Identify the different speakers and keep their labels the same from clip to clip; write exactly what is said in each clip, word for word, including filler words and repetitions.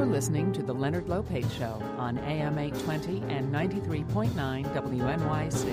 Speaker 1: You're listening to The Leonard Lopate Show on A M eight twenty and ninety-three point nine W N Y C.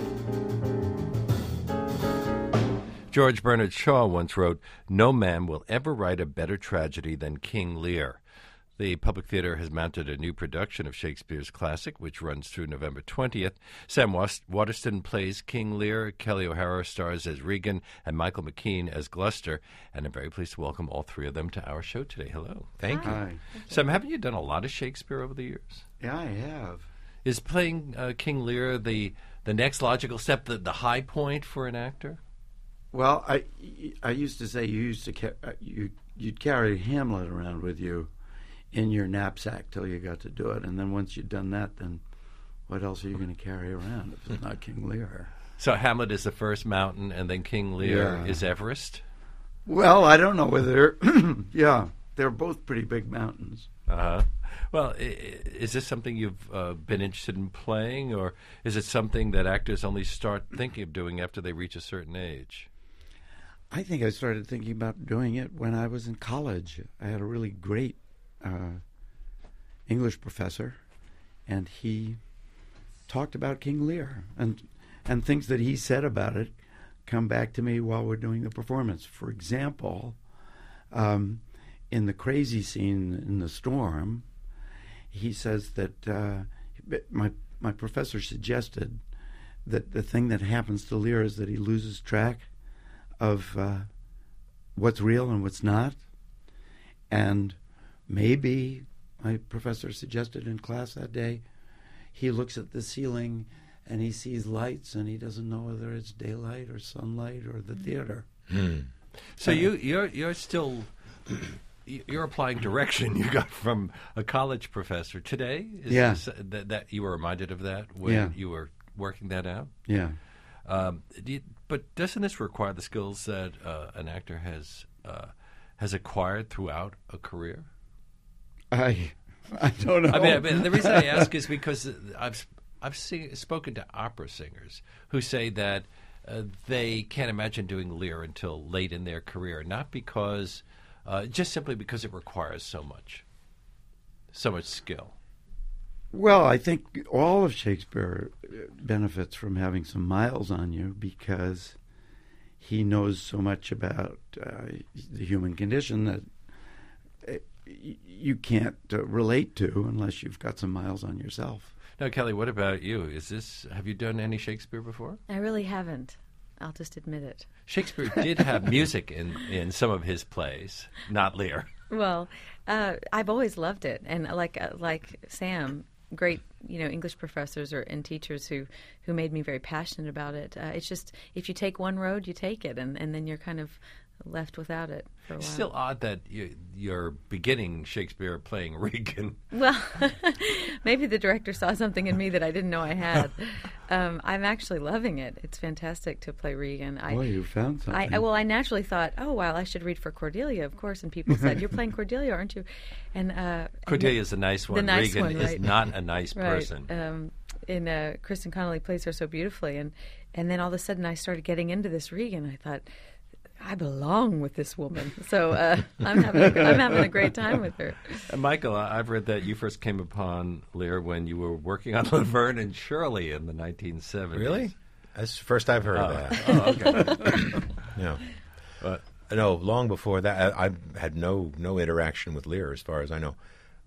Speaker 2: George Bernard Shaw once wrote, "No man will ever write a better tragedy than King Lear." The Public Theater has mounted a new production of Shakespeare's classic, which runs through November twentieth. Sam Waterston plays King Lear, Kelly O'Hara stars as Regan, and Michael McKean as Gloucester. And I'm very pleased to welcome all three of them to our show today. Hello.
Speaker 3: Thank
Speaker 4: Hi.
Speaker 3: you.
Speaker 4: Hi.
Speaker 2: Sam, haven't you done a lot of Shakespeare over the years?
Speaker 4: Yeah, I have.
Speaker 2: Is playing uh, King Lear the, the next logical step, the, the high point for an actor?
Speaker 4: Well, I, I used to say you used to ca- uh, you you'd carry Hamlet around with you in your knapsack till you got to do it, and then once you'd done that, then what else are you going to carry around if it's not King Lear?
Speaker 2: So Hamlet is the first mountain, and then King Lear
Speaker 4: Yeah.
Speaker 2: is Everest?
Speaker 4: Well, I don't know whether. Yeah, they're both pretty big mountains.
Speaker 2: Uh-huh. Well, i- i- is this something you've uh, been interested in playing, or is it something that actors only start thinking of doing after they reach a certain age?
Speaker 4: I think I started thinking about doing it when I was in college. I had a really great uh, English professor, and he talked about King Lear, and and things that he said about it come back to me while we're doing the performance. For example, um, in the crazy scene in the storm, he says that uh, my my professor suggested that the thing that happens to Lear is that he loses track of uh, what's real and what's not. And maybe, my professor suggested in class that day, he looks at the ceiling and he sees lights and he doesn't know whether it's daylight or sunlight or the theater.
Speaker 3: Mm.
Speaker 2: So you, you're you're still you're applying direction you got from a college professor today. Is
Speaker 4: Yeah.
Speaker 2: this, that, that you were reminded of that when
Speaker 4: Yeah.
Speaker 2: you were working that out.
Speaker 4: Yeah.
Speaker 2: Um, do you, but doesn't this require the skills that uh, an actor has uh, has acquired throughout a career?
Speaker 4: I I don't know.
Speaker 2: I mean, I mean, the reason I ask is because I've I've seen, spoken to opera singers who say that uh, they can't imagine doing Lear until late in their career, not because uh, just simply because it requires so much, so much skill.
Speaker 4: Well, I think all of Shakespeare benefits from having some miles on you because he knows so much about uh, the human condition that uh, y- you can't uh, relate to unless you've got some miles on yourself.
Speaker 2: Now, Kelly, what about you? Is this have you done any Shakespeare before?
Speaker 5: I really haven't. I'll just admit it.
Speaker 2: Shakespeare did have music in, in some of his plays, not Lear.
Speaker 5: Well, uh, I've always loved it, and like uh, like Sam, great you know English professors or and teachers who, who made me very passionate about it. Uh, it's just if you take one road, you take it, and, and then you're kind of left without it for a while.
Speaker 2: It's still odd that you, you're beginning Shakespeare playing Regan.
Speaker 5: Well, maybe the director saw something in me that I didn't know I had. Um, I'm actually loving it. It's fantastic to play Regan. I,
Speaker 4: Boy, you found
Speaker 5: I,
Speaker 4: something.
Speaker 5: I well, I naturally thought, oh, well, I should read for Cordelia, of course. And people said, "You're playing Cordelia, aren't you?" And uh,
Speaker 2: Cordelia's a nice one.
Speaker 5: The nice
Speaker 2: Regan
Speaker 5: one,
Speaker 2: is
Speaker 5: right.
Speaker 2: not a nice
Speaker 5: right.
Speaker 2: person.
Speaker 5: Um, and uh, Kristen Connolly plays her so beautifully, and and then all of a sudden I started getting into this Regan. I thought, I belong with this woman. So uh, I'm having a, I'm having a great time with her.
Speaker 2: Uh, Michael, I- I've read that you first came upon Lear when you were working on Laverne and Shirley in the nineteen seventies.
Speaker 3: Really? That's the first I've heard
Speaker 2: Oh.
Speaker 3: of that.
Speaker 2: Oh, okay.
Speaker 3: Yeah.
Speaker 2: Uh,
Speaker 3: No, long before that, I, I had no no interaction with Lear, as far as I know.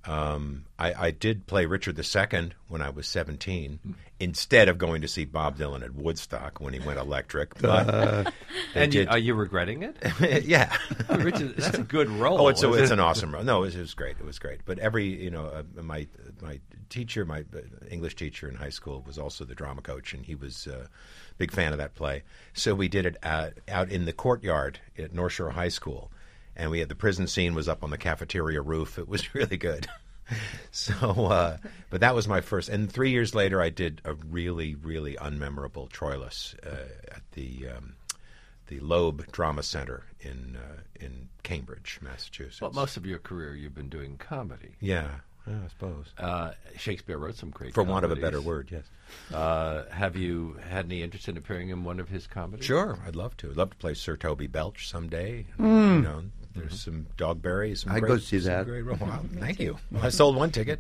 Speaker 3: Um, I, I did play Richard the Second when I was seventeen, instead of going to see Bob Dylan at Woodstock when he went electric. But
Speaker 4: Uh,
Speaker 3: they
Speaker 2: and you,
Speaker 3: did-
Speaker 2: are you regretting it?
Speaker 3: yeah.
Speaker 2: Oh, Richard, that's a good role.
Speaker 3: Oh, it's a,
Speaker 2: isn't
Speaker 3: it's
Speaker 2: it?
Speaker 3: an awesome role. No, it was, it was great. It was great. But every, you know, uh, my my teacher, my uh, English teacher in high school was also the drama coach, and he was a uh, big fan of that play. So we did it uh, out in the courtyard at North Shore High School, and we had the prison scene was up on the cafeteria roof. It was really good. So, uh, but that was my first. And three years later, I did a really, really unmemorable Troilus uh, at the um, the Loeb Drama Center in uh, in Cambridge, Massachusetts.
Speaker 2: Well, most of your career you've been doing comedy.
Speaker 3: Yeah, yeah, I suppose.
Speaker 2: Uh, Shakespeare wrote some great
Speaker 3: For want of a
Speaker 2: comedies.
Speaker 3: better word, yes.
Speaker 2: Uh, have you had any interest in appearing in one of his comedies?
Speaker 3: Sure, I'd love to. I'd love to play Sir Toby Belch someday. You know, There's some Dogberry. Some
Speaker 4: I
Speaker 3: great,
Speaker 4: go see
Speaker 3: some
Speaker 4: that.
Speaker 3: Great, wow, thank you. Well, I sold one ticket.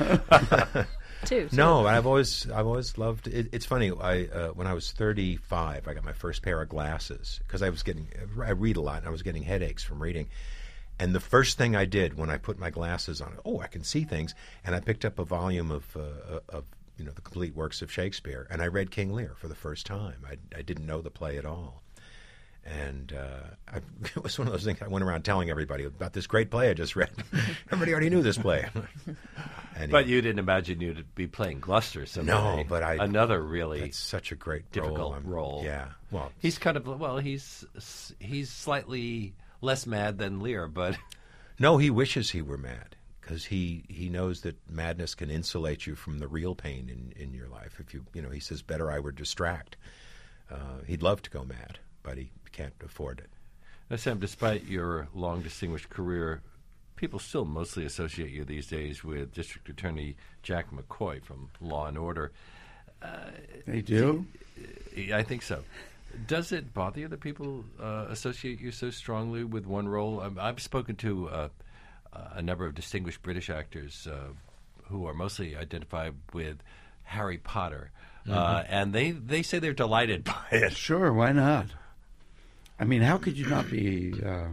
Speaker 5: Two.
Speaker 3: No, I've always I've always loved it. It's funny. I uh, when I was thirty-five, I got my first pair of glasses because I was getting I read a lot and I was getting headaches from reading. And the first thing I did when I put my glasses on, oh, I can see things, and I picked up a volume of uh, of you know the complete works of Shakespeare, and I read King Lear for the first time. I I didn't know the play at all. And uh, I, it was one of those things I went around telling everybody about this great play I just read. Everybody already knew this play. And
Speaker 2: But
Speaker 3: he,
Speaker 2: you didn't imagine you'd be playing Gloucester someday.
Speaker 3: No, but I...
Speaker 2: Another really
Speaker 3: That's such a great
Speaker 2: difficult
Speaker 3: role. I'm-
Speaker 2: role.
Speaker 3: Yeah. Well,
Speaker 2: He's kind of, well, he's he's slightly less mad than Lear, but...
Speaker 3: no, he wishes he were mad because he, he knows that madness can insulate you from the real pain in, in your life. If you, you know, he says, better I were distract. Uh, he'd love to go mad, but he can't afford it.
Speaker 2: Now, Sam, despite your long, distinguished career, people still mostly associate you these days with District Attorney Jack McCoy from Law and Order.
Speaker 4: They do?
Speaker 2: I think so. Does it bother you that people uh, associate you so strongly with one role? Um, I've spoken to uh, uh, a number of distinguished British actors uh, who are mostly identified with Harry Potter, uh,
Speaker 4: Mm-hmm.
Speaker 2: and they, they say they're delighted by it.
Speaker 4: Sure, why not? I mean, how could you not be... Uh,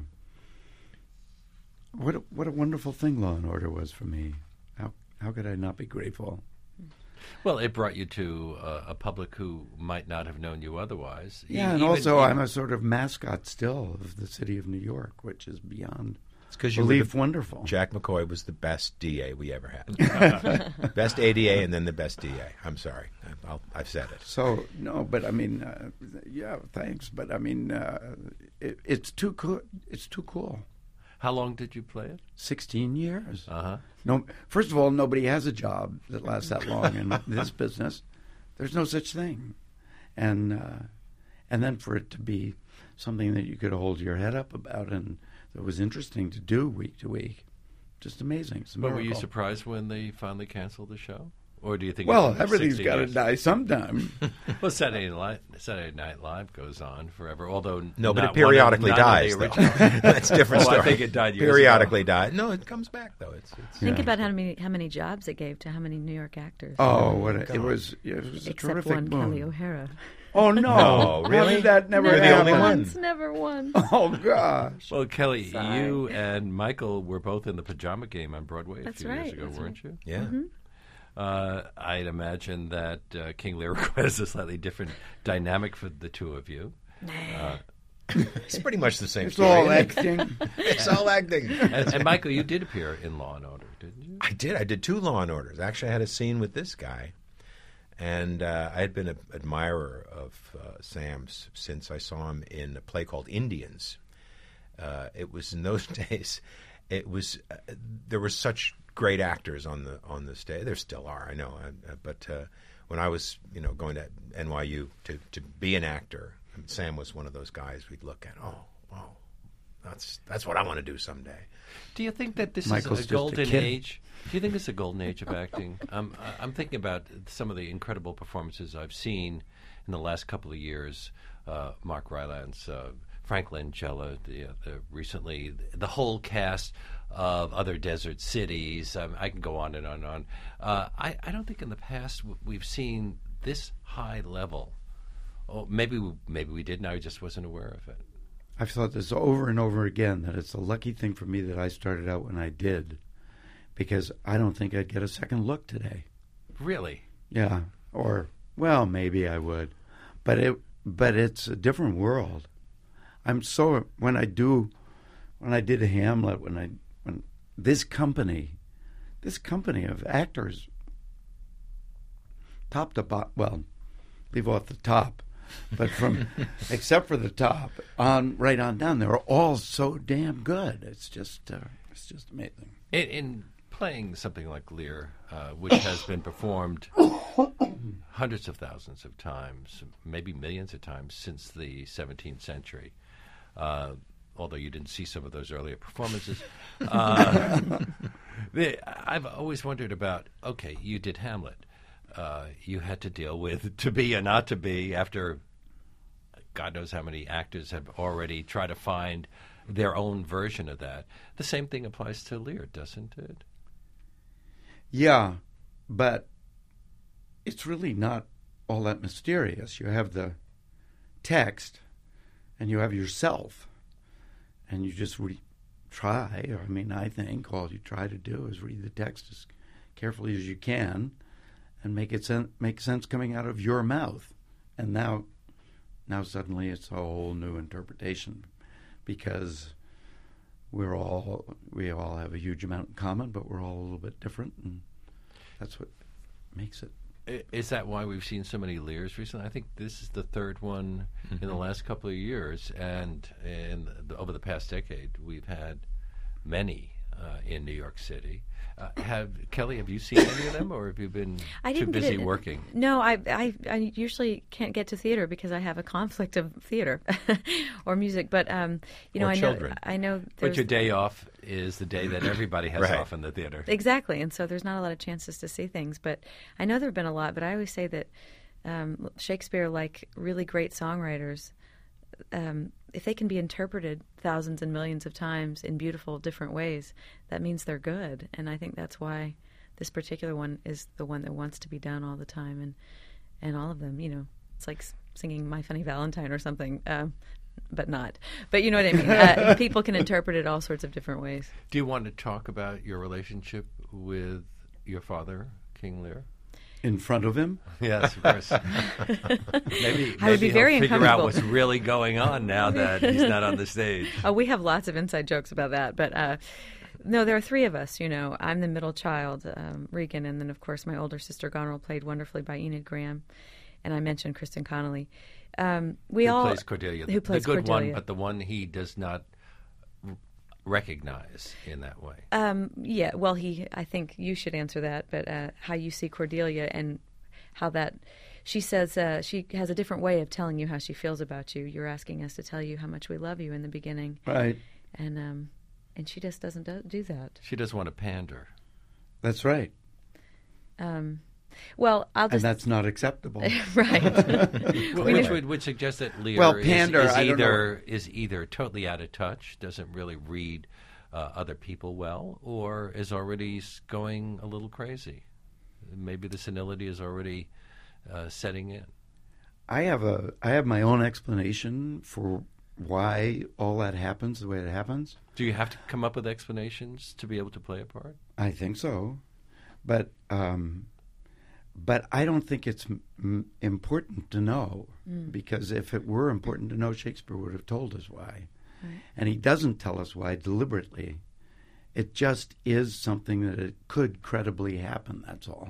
Speaker 4: what a, what a wonderful thing Law and Order was for me. How how could I not be grateful?
Speaker 2: Well, it brought you to uh, a public who might not have known you otherwise.
Speaker 4: Yeah,
Speaker 2: E-
Speaker 4: and
Speaker 2: even-
Speaker 4: also
Speaker 2: even-
Speaker 4: I'm a sort of mascot still of the city of New York, which is beyond
Speaker 3: It's because you were
Speaker 4: belief
Speaker 3: the-
Speaker 4: wonderful.
Speaker 3: Jack McCoy was the best D A we ever had. Best A D A and then the best D A. I'm sorry. I'll, I've said it.
Speaker 4: So no, but I mean, uh, yeah, thanks, but I mean, uh, it, it's too cool. It's too cool.
Speaker 2: How long did you play it?
Speaker 4: Sixteen years.
Speaker 2: Uh-huh.
Speaker 4: No, first of all, nobody has a job that lasts that long in this business. There's no such thing, and uh, and then for it to be something that you could hold your head up about and that was interesting to do week to week, just amazing. It's a
Speaker 2: But were you
Speaker 4: miracle.
Speaker 2: surprised when they finally canceled the show? Or do you think...
Speaker 4: Well,
Speaker 2: it's
Speaker 4: everything's
Speaker 2: sixty
Speaker 4: got to
Speaker 2: years?
Speaker 4: die sometime.
Speaker 2: Well, Saturday Night, Saturday Night Live goes on forever, although
Speaker 3: No, but
Speaker 2: not
Speaker 3: it periodically
Speaker 2: one of, not of
Speaker 3: dies.
Speaker 2: the
Speaker 3: though.
Speaker 2: original.
Speaker 3: That's a different
Speaker 2: Oh, I
Speaker 3: story.
Speaker 2: think it died years
Speaker 3: periodically
Speaker 2: ago.
Speaker 3: died. No, it comes back though. It's, it's
Speaker 5: Think
Speaker 4: Yeah.
Speaker 5: about how many how many jobs it gave to how many New York actors.
Speaker 4: Oh, what a, it was! It was a
Speaker 5: Except
Speaker 4: terrific
Speaker 5: one,
Speaker 4: boom.
Speaker 5: Kelly O'Hara.
Speaker 4: Oh no!
Speaker 3: No,
Speaker 4: How
Speaker 3: really?
Speaker 4: did that never
Speaker 3: You're the
Speaker 4: happen?
Speaker 3: only one.
Speaker 5: Once, never once.
Speaker 4: Oh gosh!
Speaker 2: Well, Kelly,
Speaker 5: Sorry.
Speaker 2: you and Michael were both in the Pajama Game on Broadway a
Speaker 5: That's
Speaker 2: few
Speaker 5: right,
Speaker 2: years ago,
Speaker 5: that's
Speaker 2: weren't
Speaker 5: right.
Speaker 2: you?
Speaker 3: yeah.
Speaker 2: Uh, I'd imagine that uh, King Lear requires a slightly different dynamic for the two of you.
Speaker 3: It's pretty much the same
Speaker 4: It's
Speaker 3: story.
Speaker 4: all
Speaker 3: isn't it?
Speaker 4: acting.
Speaker 3: It's all acting.
Speaker 2: And, and Michael, you did appear in Law and Order, didn't you?
Speaker 3: I did. I did two Law and Orders. Actually, I had a scene with this guy, and uh, I had been an admirer of uh, Sam's since I saw him in a play called Indians. Uh, it was in those days. It was uh, there were such great actors on the on the stage. There still are, I know. Uh, but uh, when I was, you know, going to N Y U to to be an actor, I mean, Sam was one of those guys we'd look at. Oh, wow, that's that's what I want to do someday.
Speaker 2: Do you think that this
Speaker 4: Michael's
Speaker 2: is
Speaker 4: just
Speaker 2: a
Speaker 4: a
Speaker 2: golden
Speaker 4: kid.
Speaker 2: age? Do you think it's a golden age of acting? um, I- I'm thinking about some of the incredible performances I've seen in the last couple of years. Uh, Mark Rylance, uh, Frank Langella, the, uh, the recently, the whole cast of Other Desert Cities. Um, I can go on and on and on. Uh, I, I don't think in the past w- we've seen this high level. Oh, maybe we, maybe we did, and I just wasn't aware of it.
Speaker 4: I've thought this over and over again that it's a lucky thing for me that I started out when I did, because I don't think I'd get a second look today.
Speaker 2: Really?
Speaker 4: Yeah, or well, maybe I would, but it but it's a different world. I'm so when I do when I did Hamlet when I when this company this company of actors top to bottom, well, leave off the top, but from except for the top on right on down, they were all so damn good. It's just uh, it's just amazing.
Speaker 2: In, in playing something like Lear, uh, which has been performed hundreds of thousands of times, maybe millions of times since the seventeenth century, uh, although you didn't see some of those earlier performances, uh, the, I've always wondered about, okay, you did Hamlet. Uh, you had to deal with to be or not to be after God knows how many actors have already tried to find their own version of that. The same thing applies to Lear, doesn't it?
Speaker 4: Yeah, but it's really not all that mysterious. You have the text, and you have yourself, and you just re- try. I mean, I think all you try to do is read the text as carefully as you can, and make it sen- make sense coming out of your mouth. And now, now suddenly it's a whole new interpretation, because we're all we all have a huge amount in common, but we're all a little bit different, and that's what makes it.
Speaker 2: Is that why we've seen so many Lears recently? I think this is the third one mm-hmm. in the last couple of years, and in the, over the past decade, we've had many uh, in New York City. Uh, have Kelly? Have you seen any of them, or have you been
Speaker 5: I
Speaker 2: too
Speaker 5: didn't
Speaker 2: busy
Speaker 5: get it.
Speaker 2: working?
Speaker 5: No, I, I I usually can't get to theater because I have a conflict of theater or music. But um, you know,
Speaker 3: or
Speaker 5: I
Speaker 3: children.
Speaker 5: know I know.
Speaker 2: But your day off is the day that everybody has
Speaker 3: right.
Speaker 2: off in the theater.
Speaker 5: Exactly, and so there's not a lot of chances to see things. But I know there have been a lot. But I always say that um, Shakespeare, like really great songwriters, um, if they can be interpreted thousands and millions of times in beautiful, different ways, that means they're good. And I think that's why this particular one is the one that wants to be done all the time. And and all of them, you know, it's like singing My Funny Valentine or something, um, but not. But you know what I mean? Uh, people can interpret it all sorts of different ways.
Speaker 2: Do you want to talk about your relationship with your father, King Lear?
Speaker 4: In front of him?
Speaker 2: Yes, of course. maybe
Speaker 5: I would be
Speaker 2: maybe
Speaker 5: very
Speaker 2: he'll figure out
Speaker 5: uncomfortable.
Speaker 2: what's really going on now that he's not on the stage.
Speaker 5: Oh, we have lots of inside jokes about that. But uh, no, there are three of us, you know. I'm the middle child, um, Regan, and then, of course, my older sister, Goneril, played wonderfully by Enid Graham. And I mentioned Kristen Connolly. Um, we
Speaker 2: who
Speaker 5: all
Speaker 2: plays Cordelia.
Speaker 5: Who plays
Speaker 2: the good
Speaker 5: Cordelia.
Speaker 2: one, but the one he does not r- recognize in that way.
Speaker 5: Um, yeah, well, he. I think you should answer that, but uh, how you see Cordelia and how that, she says uh, she has a different way of telling you how she feels about you. You're asking us to tell you how much we love you in the beginning.
Speaker 4: Right.
Speaker 5: And um, and she just doesn't do, do that.
Speaker 2: She doesn't want to pander.
Speaker 4: That's right.
Speaker 5: Um, well, I'll
Speaker 4: And
Speaker 5: just...
Speaker 4: that's not acceptable.
Speaker 5: right.
Speaker 2: Which would, would suggest that Lear
Speaker 4: Well,
Speaker 2: is,
Speaker 4: pander,
Speaker 2: is,
Speaker 4: I don't
Speaker 2: either, is either totally out of touch, doesn't really read uh, other people well, or is already s- going a little crazy. Maybe the senility is already uh, setting in.
Speaker 4: I have a I have my own explanation for why all that happens the way it happens.
Speaker 2: Do you have to come up with explanations to be able to play a part?
Speaker 4: I think so, but um, but I don't think it's m- important to know mm. because if it were important to know, Shakespeare would have told us why, right. And he doesn't tell us why deliberately. It just is something that it could credibly happen. That's all,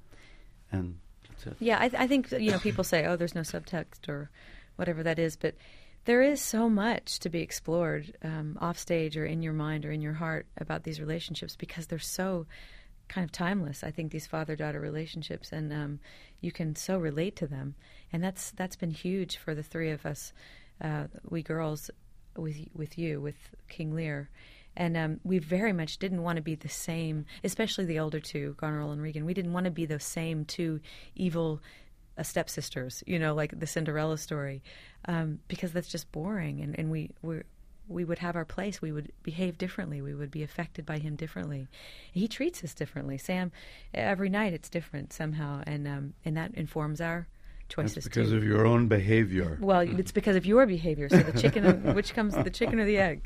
Speaker 4: and that's it.
Speaker 5: Yeah, I, th- I think you know people say, "Oh, there's no subtext" or whatever that is, but there is so much to be explored um, off stage or in your mind or in your heart about these relationships because they're so kind of timeless. I think these father-daughter relationships, and um, you can so relate to them, and that's that's been huge for the three of us, uh, we girls, with with you, with King Lear. And um, we very much didn't want to be the same, especially the older two, Goneril and Regan. We didn't want to be those same two evil uh, stepsisters, you know, like the Cinderella story, um, because that's just boring. And, and we we we would have our place. We would behave differently. We would be affected by him differently. He treats us differently. Sam, every night it's different somehow, and um, and that informs our choices
Speaker 4: That's because
Speaker 5: too.
Speaker 4: of your own behavior.
Speaker 5: Well, it's because of your behavior. So the chicken, which comes the chicken or the egg?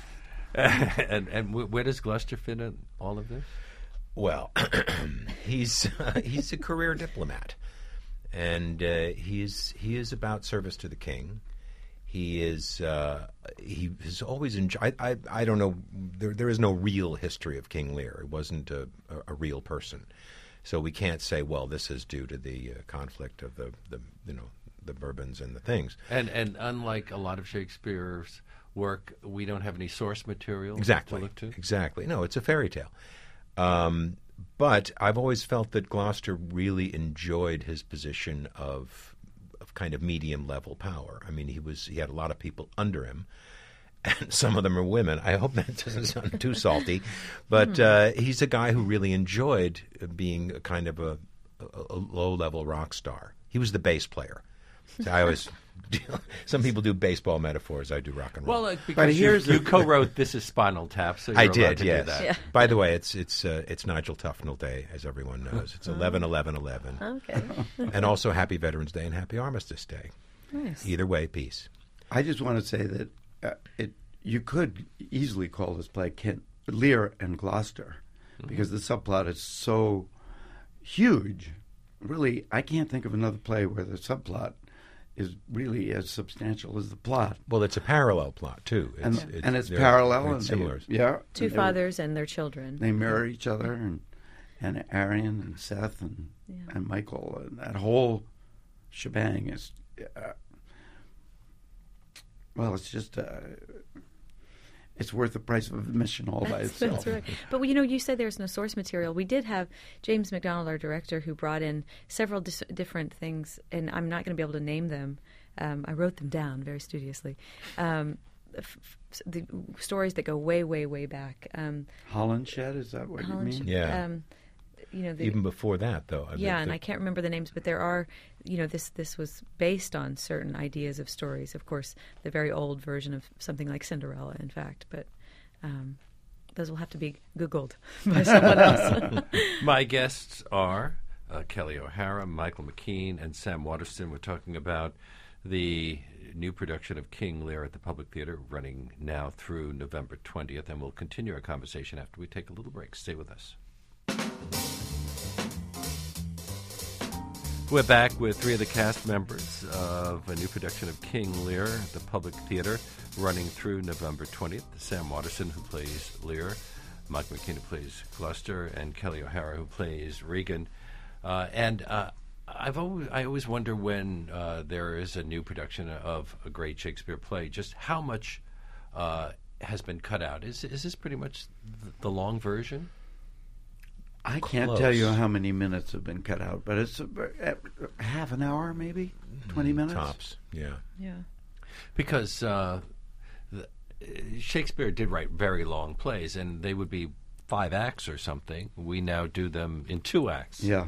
Speaker 2: and and w- where does Gloucester fit in all of this?
Speaker 3: Well, he's uh, he's a career diplomat, and uh, he is he is about service to the king. He is uh, he has always enjoyed. I, I I don't know. There there is no real history of King Lear. It wasn't a, a, a real person, so we can't say, well, this is due to the uh, conflict of the, the you know the Bourbons and the things.
Speaker 2: And and unlike a lot of Shakespeare's work, we don't have any source material
Speaker 3: exactly.
Speaker 2: to look to.
Speaker 3: Exactly. No, it's a fairy tale. Um, but I've always felt that Gloucester really enjoyed his position of of kind of medium level power. I mean, he was he had a lot of people under him, and some of them are women. I hope that doesn't sound too salty, but uh, he's a guy who really enjoyed being a kind of a, a, a low level rock star. He was the bass player. So I always some people do baseball metaphors. I do rock and roll.
Speaker 2: Well, uh, because you,
Speaker 4: here's
Speaker 2: you
Speaker 4: the-
Speaker 2: co-wrote "This Is Spinal Tap," so you're
Speaker 3: I
Speaker 2: allowed
Speaker 3: did,
Speaker 2: to
Speaker 3: yes.
Speaker 2: do that.
Speaker 5: Yeah.
Speaker 3: By the way, it's it's uh, it's Nigel Tufnell Day, as everyone knows. It's eleven eleven eleven,
Speaker 5: Okay.
Speaker 3: and also Happy Veterans Day and Happy Armistice Day.
Speaker 5: Nice.
Speaker 3: Either way, peace.
Speaker 4: I just want to say that uh, it you could easily call this play Kent, Lear and Gloucester, because the subplot is so huge. Really, I can't think of another play where the subplot is really as substantial as the plot.
Speaker 3: Well, it's a parallel plot too,
Speaker 4: And
Speaker 3: it's,
Speaker 4: and it's
Speaker 3: they're
Speaker 4: parallel
Speaker 3: quite
Speaker 4: and they-
Speaker 3: similar.
Speaker 4: yeah,
Speaker 5: Two
Speaker 4: and they-
Speaker 5: fathers and their children.
Speaker 4: They mirror each other, and and Arian and Seth and
Speaker 5: Yeah.
Speaker 4: and Michael, and that whole shebang is. Uh, well, it's just. Uh, it's worth the price of admission all by
Speaker 5: That's,
Speaker 4: itself.
Speaker 5: that's right. But you know, you said there's no source material. We did have James McDonald, our director, who brought in several dis- different things, and I'm not going to be able to name them. Um, I wrote them down very studiously. Um, f- f- the stories that go way, way, way back. Um,
Speaker 4: Holinshed, is that what
Speaker 5: Holland-
Speaker 4: you mean?
Speaker 3: Yeah.
Speaker 5: Um, you know, the,
Speaker 3: Even before that, though. I mean,
Speaker 5: yeah, and
Speaker 3: the-
Speaker 5: I can't remember the names, but there are, you know, this this was based on certain ideas of stories. Of course, the very old version of something like Cinderella, in fact, but um, those will have to be Googled by someone else.
Speaker 2: My guests are uh, Kelly O'Hara, Michael McKean, and Sam Waterston. We're talking about the new production of King Lear at the Public Theater, running now through November twentieth, and we'll continue our conversation after we take a little break. Stay with us. We're back with three of the cast members of a new production of King Lear at the Public Theater, running through November twentieth. Sam Waterston, who plays Lear, Mike McKean, who plays Gloucester, and Kelly O'Hara, who plays Regan. Uh, and uh, I've always, I always wonder when uh, there is a new production of a great Shakespeare play, just how much uh, has been cut out. Is is this pretty much th- the long version?
Speaker 4: I can't
Speaker 3: Close.
Speaker 4: tell you how many minutes have been cut out, but it's a, a, a half an hour, maybe twenty minutes.
Speaker 3: tops. Yeah.
Speaker 5: Yeah.
Speaker 2: Because uh, the, Shakespeare did write very long plays, and they would be five acts or something. We now do them in two acts.
Speaker 4: Yeah.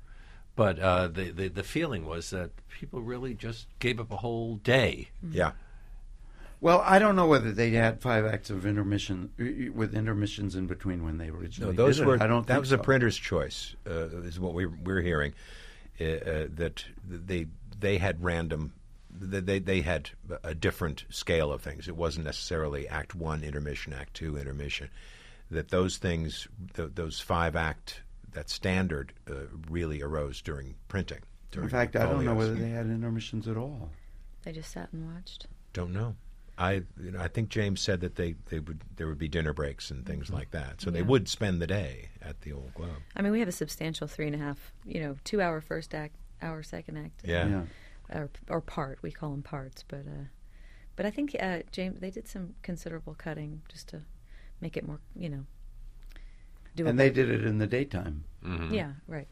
Speaker 2: But uh, the, the the feeling was that people really just gave up a whole day.
Speaker 3: Yeah.
Speaker 4: Well, I don't know whether they had five acts of intermission uh, with intermissions in between when they
Speaker 3: No,
Speaker 4: originally
Speaker 3: those
Speaker 4: did
Speaker 3: were.
Speaker 4: it. I don't.
Speaker 3: That
Speaker 4: think
Speaker 3: was
Speaker 4: so.
Speaker 3: a printer's choice. Uh, is what we we're hearing. Uh, uh, that they they had random. They they had a different scale of things. It wasn't necessarily Act One intermission, Act Two intermission. That those things, th- those five act, that standard, uh, really arose during printing. During
Speaker 4: In fact, I don't know
Speaker 3: folios.
Speaker 4: whether they had intermissions at all.
Speaker 5: They just sat and watched.
Speaker 3: Don't know. I you know, I think James said that they, they would there would be dinner breaks and things like that. So they
Speaker 5: Yeah.
Speaker 3: would spend the day at the Old Globe.
Speaker 5: I mean, we have a substantial three and a half, you know, two hour first act, hour second act.
Speaker 3: Yeah.
Speaker 4: Yeah.
Speaker 5: Or, or part. We call them parts. But uh, but I think, uh, James, they did some considerable cutting just to make it more, you know, doable.
Speaker 4: And they did it in the daytime.
Speaker 2: Mm-hmm.
Speaker 5: Yeah, right.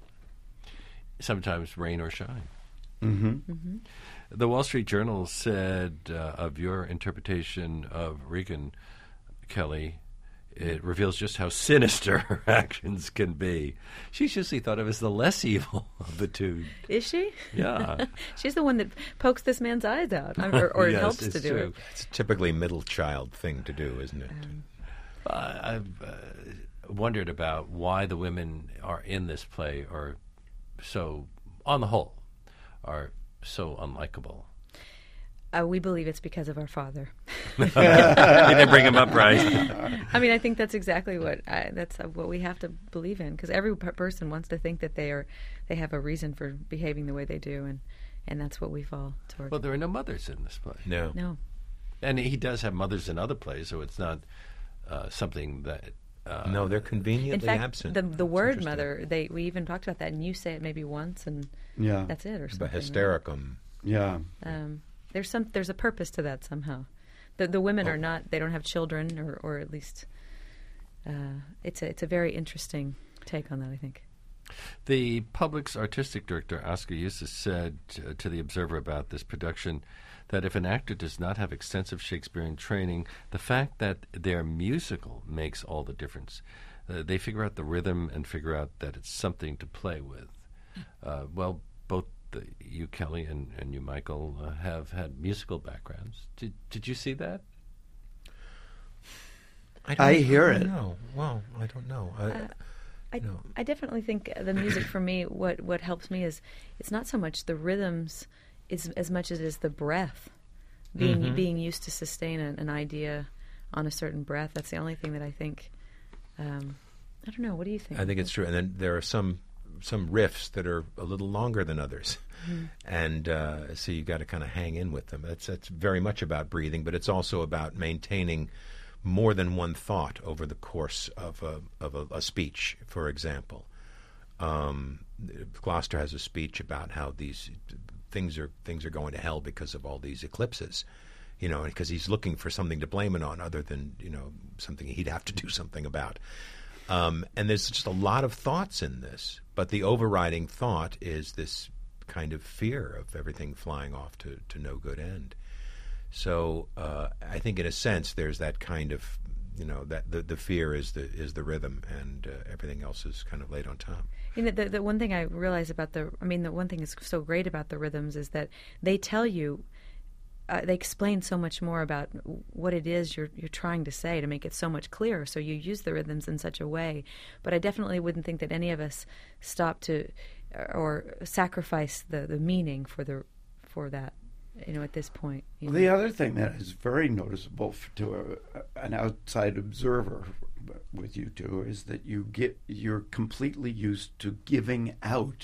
Speaker 2: Sometimes rain or shine.
Speaker 4: Mm-hmm.
Speaker 2: The Wall Street Journal said uh, of your interpretation of Regan, Kelly, it reveals just how sinister her actions can be. She's usually thought of as the less evil of the two.
Speaker 5: Is she?
Speaker 2: Yeah.
Speaker 5: She's the one that pokes this man's eyes out, or, or
Speaker 2: Yes,
Speaker 5: helps
Speaker 2: it's
Speaker 5: to do
Speaker 2: true.
Speaker 5: it.
Speaker 3: It's a typically middle child thing to do, isn't it?
Speaker 2: Uh, I've uh, wondered about why the women are in this play are so, on the whole, are so unlikable.
Speaker 5: Uh, we believe it's because of our father.
Speaker 2: You didn't bring him up right.
Speaker 5: I mean, I think that's exactly what I, that's uh, what we have to believe in, because every per- person wants to think that they are they have a reason for behaving the way they do, and and that's what we fall toward.
Speaker 2: Well, there are no mothers in this play.
Speaker 3: No.
Speaker 5: no,
Speaker 2: And he does have mothers in other plays, so it's not uh, something that... Uh,
Speaker 3: No, they're
Speaker 5: in
Speaker 3: conveniently
Speaker 5: fact,
Speaker 3: absent.
Speaker 5: the the
Speaker 3: That's
Speaker 5: word
Speaker 3: interesting.
Speaker 5: mother, they we even talked about that, and you say it maybe once, and
Speaker 4: Yeah.
Speaker 5: that's it, or something.
Speaker 3: But
Speaker 5: right?
Speaker 3: hystericum.
Speaker 4: Yeah.
Speaker 5: Um, there's some there's a purpose to that somehow. The the women
Speaker 3: Oh.
Speaker 5: are not they don't have children, or or at least uh, it's a it's a very interesting take on that, I think.
Speaker 2: The Public's artistic director, Oscar Eustis, said uh, to The Observer about this production that if an actor does not have extensive Shakespearean training, the fact that they're musical makes all the difference. Uh, they figure out the rhythm and figure out that it's something to play with. Uh, well, both the, you, Kelly, and, and you, Michael, uh, have had musical backgrounds. Did did you see that?
Speaker 3: I, don't,
Speaker 4: I hear
Speaker 3: I don't
Speaker 4: it.
Speaker 3: know. Well, I don't know. I,
Speaker 5: Uh, I,
Speaker 3: No.
Speaker 5: I definitely think the music for me, what, what helps me is it's not so much the rhythms is, as much as it is the breath, being
Speaker 3: Mhm.
Speaker 5: being used to sustain an, an idea on a certain breath. That's the only thing that I think. Um, I don't know. What do you think?
Speaker 3: I think it's true. And then there are some some riffs that are a little longer than others,
Speaker 5: Mm-hmm.
Speaker 3: and uh, so you got to kind of hang in with them. That's that's very much about breathing, but it's also about maintaining more than one thought over the course of a of a, a speech. For example, um, Gloucester has a speech about how these things are things are going to hell because of all these eclipses. You know, because he's looking for something to blame it on, other than you know something he'd have to do something about. Um, and there's just a lot of thoughts in this, but the overriding thought is this kind of fear of everything flying off to, to no good end. So uh, I think, in a sense, there's that kind of, you know, that the, the fear is the is the rhythm, and uh, everything else is kind of laid on top.
Speaker 5: You know, the, the one thing I realize about the, I mean, the one thing that's so great about the rhythms is that they tell you, uh, they explain so much more about what it is you're you're trying to say to make it so much clearer. So you use the rhythms in such a way. But I definitely wouldn't think that any of us stop to or sacrifice the, the meaning for the for that. You know, at this point. You
Speaker 4: Well,
Speaker 5: know.
Speaker 4: the other thing that is very noticeable f- to a, an outside observer with you two is that you get you're completely used to giving out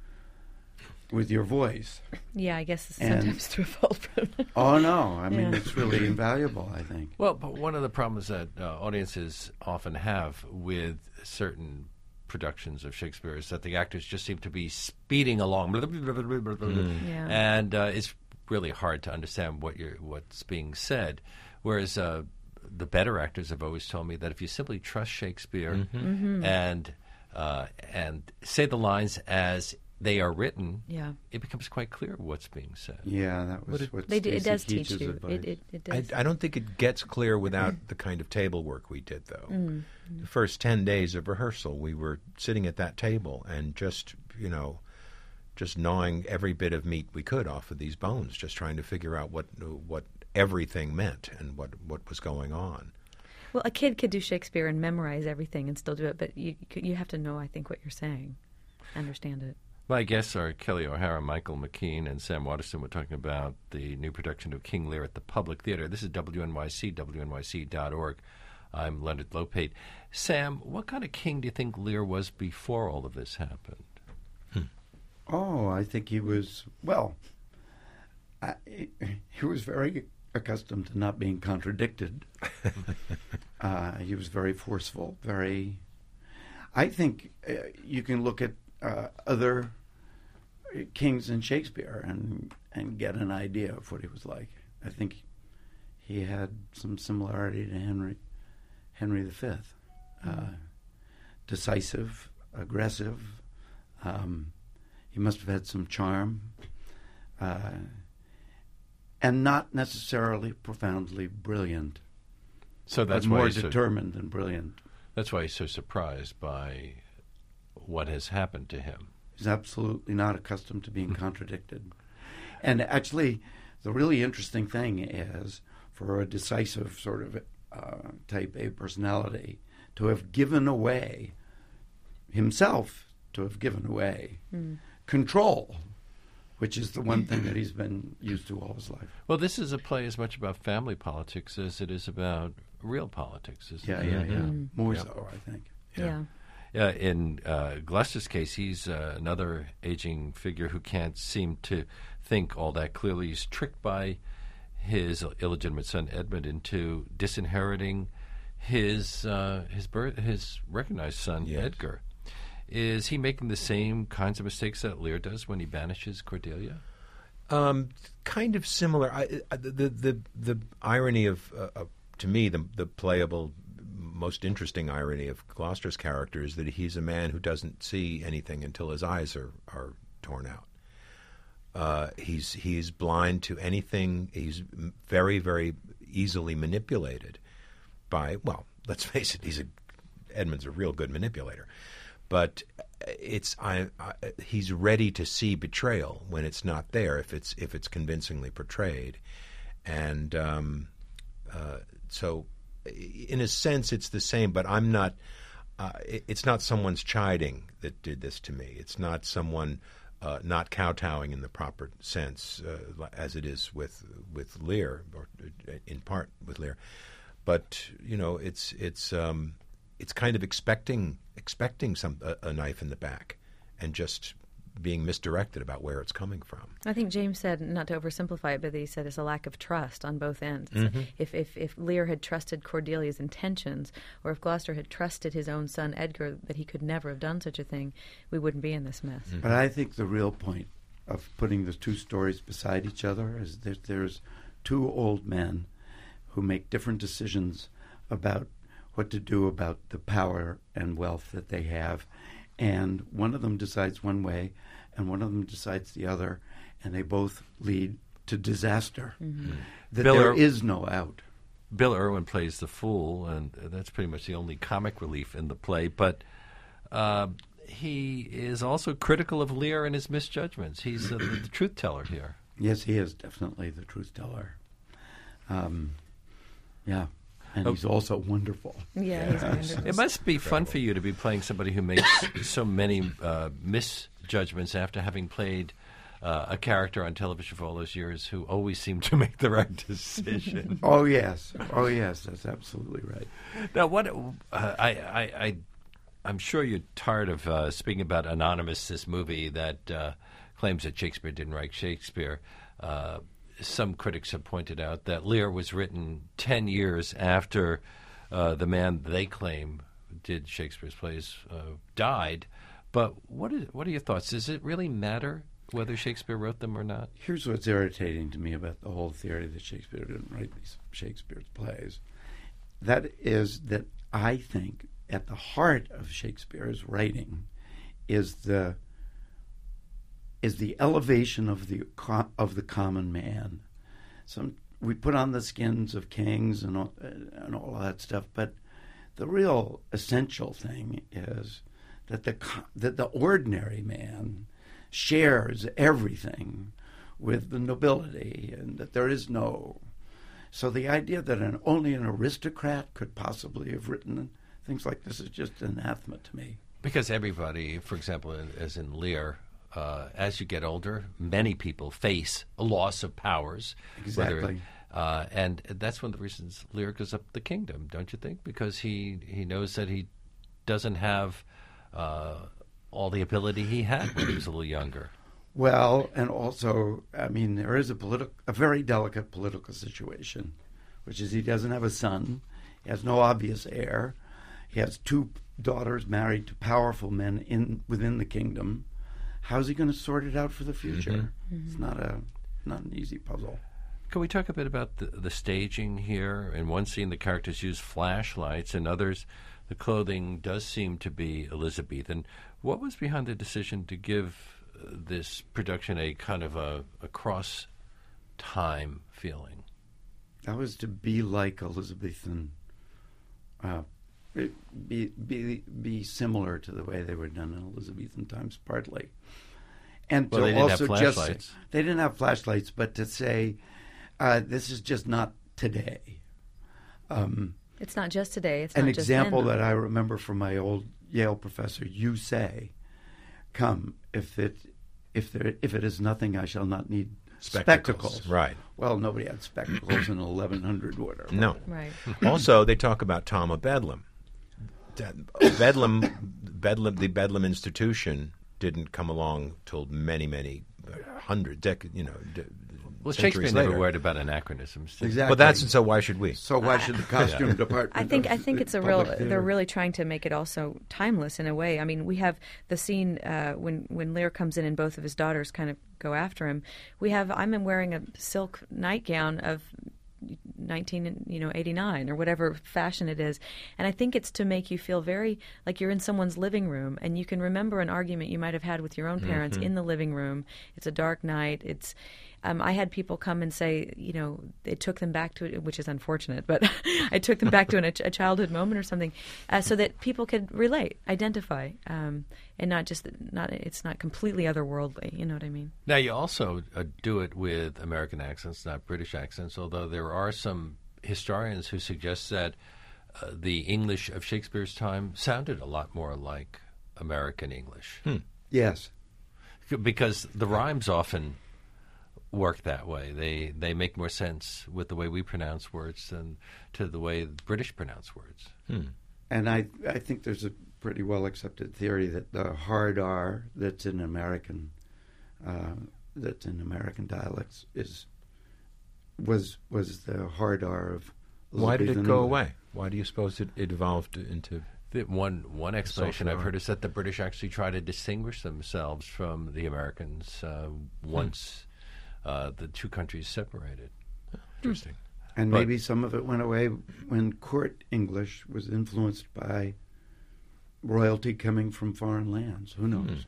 Speaker 4: with your voice.
Speaker 5: Yeah, I guess it's
Speaker 4: And-
Speaker 5: sometimes through a fault.
Speaker 4: Oh no, I mean
Speaker 5: Yeah.
Speaker 4: it's really invaluable, I think.
Speaker 2: Well, but one of the problems that uh, audiences often have with certain productions of Shakespeare is that the actors just seem to be speeding along, blah, blah, blah, blah, blah, blah, blah.
Speaker 5: Yeah.
Speaker 2: and uh, it's really hard to understand what you're what's being said. Whereas uh, the better actors have always told me that if you simply trust Shakespeare and uh, and say the lines as they are written,
Speaker 5: Yeah.
Speaker 2: it becomes quite clear what's being said.
Speaker 4: Yeah, that was
Speaker 3: What it-
Speaker 4: what
Speaker 5: They do, it
Speaker 4: Stacey
Speaker 5: does teach
Speaker 4: Keach's
Speaker 5: you.
Speaker 4: advice.
Speaker 5: It, it, it
Speaker 3: I,
Speaker 5: does.
Speaker 3: I don't think it gets clear without the kind of table work we did, though. The first ten days of rehearsal, we were sitting at that table and just, you know, just gnawing every bit of meat we could off of these bones, just trying to figure out what what everything meant and what, what was going on.
Speaker 5: Well, a kid could do Shakespeare and memorize everything and still do it, but you you have to know, I think, what you're saying, understand it.
Speaker 2: My guests are Kelly O'Hara, Michael McKean, and Sam Waterston. We're talking about the new production of King Lear at the Public Theater. This is W N Y C, W N Y C dot org. I'm Leonard Lopate. Sam, what kind of king do you think Lear was before all of this happened?
Speaker 4: Oh, I think he was, well, I, he was very accustomed to not being contradicted. uh, he was very forceful, very. I think uh, you can look at uh, other kings in Shakespeare and, and get an idea of what he was like. I think he had some similarity to Henry, Henry the Fifth. Uh, decisive, aggressive. Um, He must have had some charm, uh, and not necessarily profoundly brilliant,
Speaker 2: So that's
Speaker 4: but
Speaker 2: why
Speaker 4: more
Speaker 2: he's so,
Speaker 4: determined than brilliant.
Speaker 2: that's why he's so surprised by what has happened to him.
Speaker 4: He's absolutely not accustomed to being contradicted. And actually, the really interesting thing is, for a decisive sort of uh, type A personality, to have given away himself, to have given away
Speaker 5: Mm.
Speaker 4: control, which is the one thing that he's been used to all his life.
Speaker 2: Well, this is a play as much about family politics as it is about real politics, isn't
Speaker 4: Yeah,
Speaker 2: it?
Speaker 4: yeah, yeah.
Speaker 5: Mm.
Speaker 4: More
Speaker 3: Yeah.
Speaker 4: so, I think.
Speaker 5: Yeah.
Speaker 2: Yeah, in uh, Gloucester's case, he's uh, another aging figure who can't seem to think all that clearly. He's tricked by his illegitimate son Edmund into disinheriting his uh, his birth, his recognized son
Speaker 3: Yes.
Speaker 2: Edgar. Is he making the same kinds of mistakes that Lear does when he banishes Cordelia?
Speaker 3: Um, kind of similar. I, I, the the the irony of, uh, of to me the the playable, most interesting irony of Gloucester's character is that he's a man who doesn't see anything until his eyes are are torn out. Uh, he's he's blind to anything. He's very very easily manipulated by. Well, let's face it. He's a Edmund's a real good manipulator. But it's I, I he's ready to see betrayal when it's not there, if it's if it's convincingly portrayed, and um, uh, so in a sense it's the same. But I'm not. Uh, it, it's not someone's chiding that did this to me. It's not someone uh, not kowtowing in the proper sense, uh, as it is with with Lear, or in part with Lear. But you know, it's it's um, it's kind of expecting expecting some a, a knife in the back, and just being misdirected about where it's coming from.
Speaker 5: I think James said, not to oversimplify it, but he said it's a lack of trust on both ends.
Speaker 3: Mm-hmm.
Speaker 5: If, if if Lear had trusted Cordelia's intentions, or if Gloucester had trusted his own son Edgar that he could never have done such a thing, we wouldn't be in this mess.
Speaker 3: Mm-hmm.
Speaker 4: But I think the real point of putting the two stories beside each other is that there's two old men who make different decisions about what to do about the power and wealth that they have. And one of them decides one way, and one of them decides the other, and they both lead to disaster.
Speaker 5: Mm-hmm.
Speaker 4: That
Speaker 2: Bill
Speaker 4: there
Speaker 2: Ir-
Speaker 4: is no out.
Speaker 2: Bill Irwin plays the fool, and that's pretty much the only comic relief in the play. But uh, he is also critical of Lear and his misjudgments. He's uh, the, the truth teller here.
Speaker 4: Yes, he is definitely the truth teller. Um, yeah. And
Speaker 2: Oh.
Speaker 4: he's also wonderful.
Speaker 5: Yeah, he's wonderful.
Speaker 2: It must be fun for you to be playing somebody who makes so many uh, misjudgments after having played uh, a character on television for all those years who always seemed to make the right decision.
Speaker 4: Oh, yes. Oh, yes. That's absolutely right.
Speaker 2: Now, what uh, I, I, I, I'm sure you're tired of uh, speaking about Anonymous, this movie that uh, claims that Shakespeare didn't write Shakespeare. Uh, some critics have pointed out that Lear was written ten years after uh, the man they claim did Shakespeare's plays uh, died. But what is what are your thoughts? Does it really matter whether Shakespeare wrote them or not?
Speaker 4: Here's what's irritating to me about the whole theory that Shakespeare didn't write these Shakespeare's plays. That is that I think at the heart of Shakespeare's writing is the is the elevation of the co- of the common man. Some we put on the skins of kings and all, and all that stuff, but the real essential thing is that the co- that the ordinary man shares everything with the nobility, and that there is no. So the idea that an, only an aristocrat could possibly have written things like this is just anathema to me.
Speaker 2: Because everybody, for example, in, as in Lear, uh, as you get older, many people face a loss of powers.
Speaker 4: Exactly.
Speaker 2: Whether, uh, and that's one of the reasons Lear goes up the kingdom, don't you think? Because he, he knows that he doesn't have uh, all the ability he had when he was a little younger.
Speaker 4: Well, and also, I mean, there is a politi- a very delicate political situation, which is he doesn't have a son, he has no obvious heir, he has two daughters married to powerful men in within the kingdom. How's he going to sort it out for the future?
Speaker 5: Mm-hmm.
Speaker 4: It's not a not an easy puzzle.
Speaker 2: Can we talk a bit about the, the staging here? In one scene, the characters use flashlights. In others, the clothing does seem to be Elizabethan. What was behind the decision to give uh, this production a kind of a, a cross-time feeling?
Speaker 4: That was to be like Elizabethan, uh, it- be be be similar to the way they were done in Elizabethan times, partly, and
Speaker 2: Well,
Speaker 4: to
Speaker 2: they didn't have
Speaker 4: also
Speaker 2: flashlights.
Speaker 4: just they didn't have flashlights, but to say uh, this is just not today. Um,
Speaker 5: It's not just today. It's
Speaker 4: an
Speaker 5: not just
Speaker 4: example
Speaker 5: then.
Speaker 4: that I remember from my old Yale professor. You say, "Come, if it if there if it is nothing, I shall not need
Speaker 3: Spectacles.
Speaker 4: spectacles."
Speaker 3: Right.
Speaker 4: Well, nobody had spectacles in eleven hundred, whatever.
Speaker 3: No.
Speaker 5: Right.
Speaker 3: Also, they talk about Tom of Bedlam. That- Bedlam, Bedlam, the Bedlam Institution didn't come along till many, many uh, hundred decades, you know, d-
Speaker 2: Well,
Speaker 3: centuries
Speaker 2: Shakespeare
Speaker 3: later.
Speaker 2: never worried about anachronisms. did he?
Speaker 4: Exactly.
Speaker 3: Well, that's and so. Why should we?
Speaker 4: So why should the costume department?
Speaker 5: I think
Speaker 4: of
Speaker 5: I think
Speaker 4: the
Speaker 5: it's a real.
Speaker 4: public
Speaker 5: They're
Speaker 4: theater-
Speaker 5: really trying to make it also timeless in a way. I mean, we have the scene uh, when when Lear comes in and both of his daughters kind of go after him. We have I'm wearing a silk nightgown of nineteen, you know, eighty-nine or whatever fashion it is. And I think it's to make you feel very like you're in someone's living room, and you can remember an argument you might have had with your own parents mm-hmm. in the living room. It's a dark night. It's Um, I had people come and say, you know, it took them back to it, which is unfortunate, but I took them back to an, a childhood moment or something, uh, so that people could relate, identify, um, and not just not it's not completely otherworldly. You know what I mean?
Speaker 2: Now you also uh, do it with American accents, not British accents. Although there are some historians who suggest that uh, the English of Shakespeare's time sounded a lot more like American English.
Speaker 3: Hmm.
Speaker 4: Yes,
Speaker 2: because the rhymes often work that way. They they make more sense with the way we pronounce words than to the way the British pronounce words.
Speaker 3: Hmm.
Speaker 4: And I I think there's a pretty well accepted theory that the hard R that's in American uh, that's in American dialects is was was the hard R of
Speaker 3: Why did it
Speaker 4: Elizabethan
Speaker 3: go
Speaker 4: English.
Speaker 3: away? Why do you suppose it, it evolved into?
Speaker 2: The one one explanation I've
Speaker 3: R.
Speaker 2: heard is that the British actually try to distinguish themselves from the Americans uh, once hmm. uh, the two countries separated.
Speaker 3: Oh, interesting.
Speaker 4: And
Speaker 2: But-
Speaker 4: maybe some of it went away when court English was influenced by royalty coming from foreign lands. Who knows?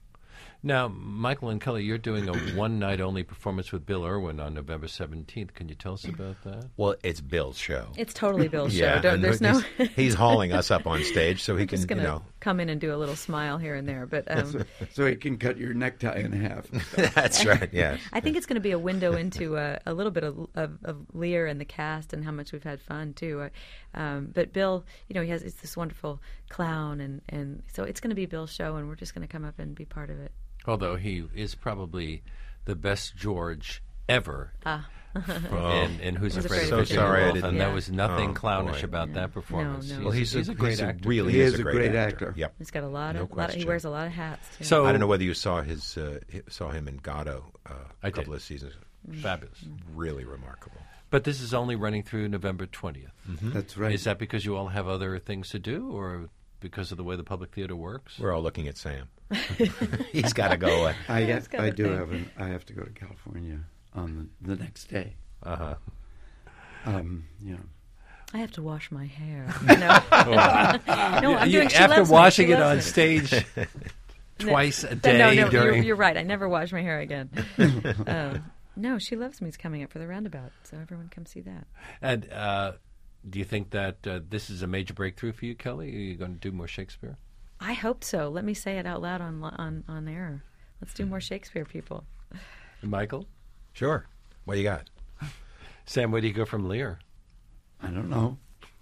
Speaker 2: Now, Michael and Kelly, you're doing a one-night-only performance with Bill Irwin on November seventeenth. Can you tell us about that?
Speaker 3: Well, it's Bill's show.
Speaker 5: It's totally Bill's
Speaker 3: yeah,
Speaker 5: show. Don't,
Speaker 3: and
Speaker 5: there's
Speaker 3: he's,
Speaker 5: no.
Speaker 3: he's hauling us up on stage so he
Speaker 5: I'm
Speaker 3: can,
Speaker 5: just gonna
Speaker 3: you know.
Speaker 5: come in and do a little smile here and there, but um,
Speaker 4: So he can cut your necktie in half.
Speaker 3: That's right. Yeah.
Speaker 5: I think it's going to be a window into uh, a little bit of, of, of Lear and the cast and how much we've had fun too. Uh, um, but Bill, you know, he has it's this wonderful clown, and, and so it's going to be Bill's show, and we're just going to come up and be part of it.
Speaker 2: Although he is probably the best George ever.
Speaker 5: Ah.
Speaker 3: Oh.
Speaker 2: And, and Who's
Speaker 5: Who's
Speaker 2: Afraid
Speaker 5: Afraid
Speaker 2: of
Speaker 3: of
Speaker 2: Virginia
Speaker 3: Virginia
Speaker 2: Woolf,
Speaker 3: Woolf?
Speaker 2: and
Speaker 5: Yeah.
Speaker 2: there was nothing
Speaker 3: Oh,
Speaker 2: clownish
Speaker 3: boy.
Speaker 2: about
Speaker 5: Yeah.
Speaker 2: that performance.
Speaker 5: No, no.
Speaker 3: Well, he's,
Speaker 2: he's
Speaker 3: a,
Speaker 2: a great
Speaker 3: he's
Speaker 2: actor.
Speaker 3: really
Speaker 4: He
Speaker 3: is,
Speaker 4: is
Speaker 3: a
Speaker 4: a
Speaker 3: great,
Speaker 4: great
Speaker 3: actor.
Speaker 4: actor.
Speaker 3: Yep.
Speaker 5: He's got a lot
Speaker 3: No
Speaker 5: of, lot of he
Speaker 3: question.
Speaker 5: wears a lot of hats too.
Speaker 2: So
Speaker 3: I don't know whether you saw his uh, hi- saw him in Gatto uh,
Speaker 2: I
Speaker 3: a couple
Speaker 2: did.
Speaker 3: of seasons.
Speaker 2: Fabulous.
Speaker 3: Really remarkable.
Speaker 2: But this is only running through November twentieth.
Speaker 4: That's right.
Speaker 2: Is that because you all have other things to do, or because of the way the Public Theater works?
Speaker 3: We're all looking at Sam. He's got to go. Uh
Speaker 4: I,
Speaker 5: That's got
Speaker 4: I
Speaker 5: a
Speaker 4: do
Speaker 5: thing.
Speaker 4: have an, I have to go to California on the, the next day.
Speaker 3: huh.
Speaker 4: Um, you know.
Speaker 5: I have to wash my hair. No, no I'm
Speaker 2: You-
Speaker 5: doing. She
Speaker 2: after
Speaker 5: loves me.
Speaker 2: washing
Speaker 5: She
Speaker 2: it
Speaker 5: loves
Speaker 2: on
Speaker 5: me.
Speaker 2: stage twice a
Speaker 5: But
Speaker 2: day
Speaker 5: no, no,
Speaker 2: during.
Speaker 5: you're, you're right. I never wash my hair again. um, no, She Loves Me is coming up for the roundabout, so everyone come see that.
Speaker 2: And uh, do you think that uh, this is a major breakthrough for you, Kelly? Are you going to do more Shakespeare?
Speaker 5: I hope so. Let me say it out loud on on on air. Let's do more Shakespeare, people.
Speaker 2: Michael?
Speaker 3: Sure. What do you got?
Speaker 2: Sam, where do you go from Lear?
Speaker 4: I don't know.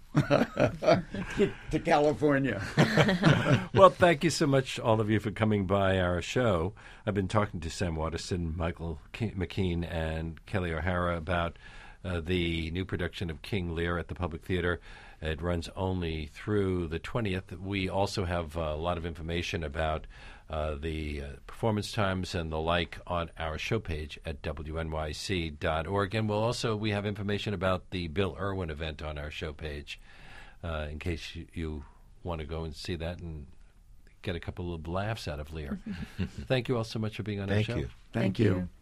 Speaker 4: to California.
Speaker 2: Well, thank you so much, all of you, for coming by our show. I've been talking to Sam Waterston, Michael Ke- McKean, and Kelly O'Hara about uh, the new production of King Lear at the Public Theater. It runs only through the twentieth. We also have uh, a lot of information about uh, the uh, performance times and the like on our show page at W N Y C dot org. And we'll also, we have information about the Bill Irwin event on our show page uh, in case you, you want to go and see that and get a couple of laughs out of Lear. Thank you all so much for being on
Speaker 3: Thank
Speaker 2: our show.
Speaker 3: you.
Speaker 4: Thank,
Speaker 5: Thank
Speaker 4: you.
Speaker 5: you.